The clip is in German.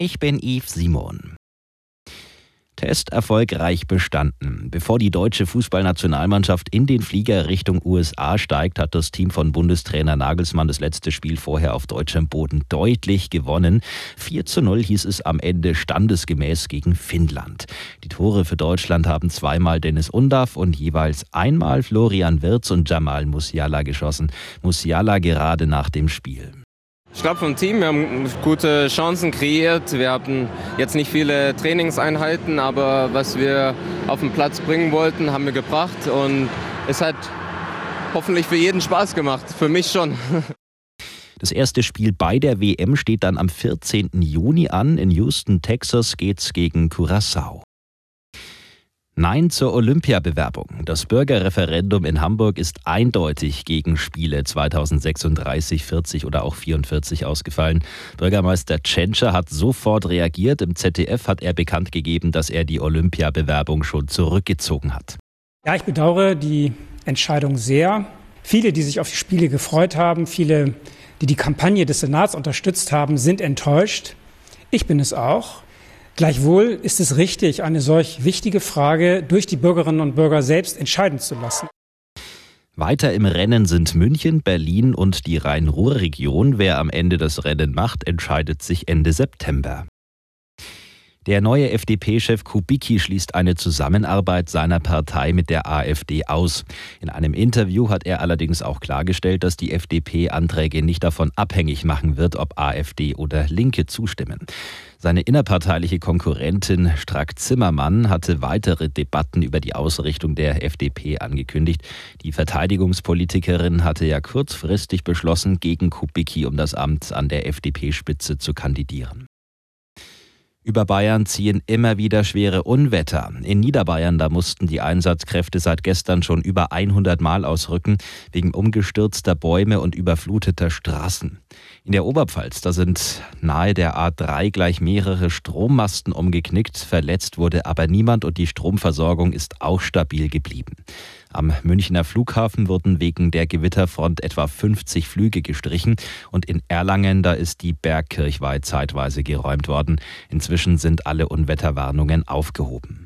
Ich bin Yves Simon. Test erfolgreich bestanden. Bevor die deutsche Fußballnationalmannschaft in den Flieger Richtung USA steigt, hat das Team von Bundestrainer Nagelsmann das letzte Spiel vorher auf deutschem Boden deutlich gewonnen. 4:0 hieß es am Ende standesgemäß gegen Finnland. Die Tore für Deutschland haben zweimal Dennis Undav und jeweils einmal Florian Wirtz und Jamal Musiala geschossen. Musiala gerade nach dem Spiel. Ich glaube vom Team, wir haben gute Chancen kreiert. Wir hatten jetzt nicht viele Trainingseinheiten, aber was wir auf den Platz bringen wollten, haben wir gebracht. Und es hat hoffentlich für jeden Spaß gemacht, für mich schon. Das erste Spiel bei der WM steht dann am 14. Juni an. In Houston, Texas geht's gegen Curaçao. Nein zur Olympiabewerbung. Das Bürgerreferendum in Hamburg ist eindeutig gegen Spiele 2036, 40 oder auch 44 ausgefallen. Bürgermeister Tschentscher hat sofort reagiert. Im ZDF hat er bekannt gegeben, dass er die Olympiabewerbung schon zurückgezogen hat. Ja, ich bedauere die Entscheidung sehr. Viele, die sich auf die Spiele gefreut haben, viele, die die Kampagne des Senats unterstützt haben, sind enttäuscht. Ich bin es auch. Gleichwohl ist es richtig, eine solch wichtige Frage durch die Bürgerinnen und Bürger selbst entscheiden zu lassen. Weiter im Rennen sind München, Berlin und die Rhein-Ruhr-Region. Wer am Ende das Rennen macht, entscheidet sich Ende September. Der neue FDP-Chef Kubicki schließt eine Zusammenarbeit seiner Partei mit der AfD aus. In einem Interview hat er allerdings auch klargestellt, dass die FDP Anträge nicht davon abhängig machen wird, ob AfD oder Linke zustimmen. Seine innerparteiliche Konkurrentin Strack-Zimmermann hatte weitere Debatten über die Ausrichtung der FDP angekündigt. Die Verteidigungspolitikerin hatte ja kurzfristig beschlossen, gegen Kubicki um das Amt an der FDP-Spitze zu kandidieren. Über Bayern ziehen immer wieder schwere Unwetter. In Niederbayern, da mussten die Einsatzkräfte seit gestern schon über 100 Mal ausrücken, wegen umgestürzter Bäume und überfluteter Straßen. In der Oberpfalz, da sind nahe der A3 gleich mehrere Strommasten umgeknickt. Verletzt wurde aber niemand und die Stromversorgung ist auch stabil geblieben. Am Münchner Flughafen wurden wegen der Gewitterfront etwa 50 Flüge gestrichen und in Erlangen, da ist die Bergkirchweih zeitweise geräumt worden. Inzwischen sind alle Unwetterwarnungen aufgehoben.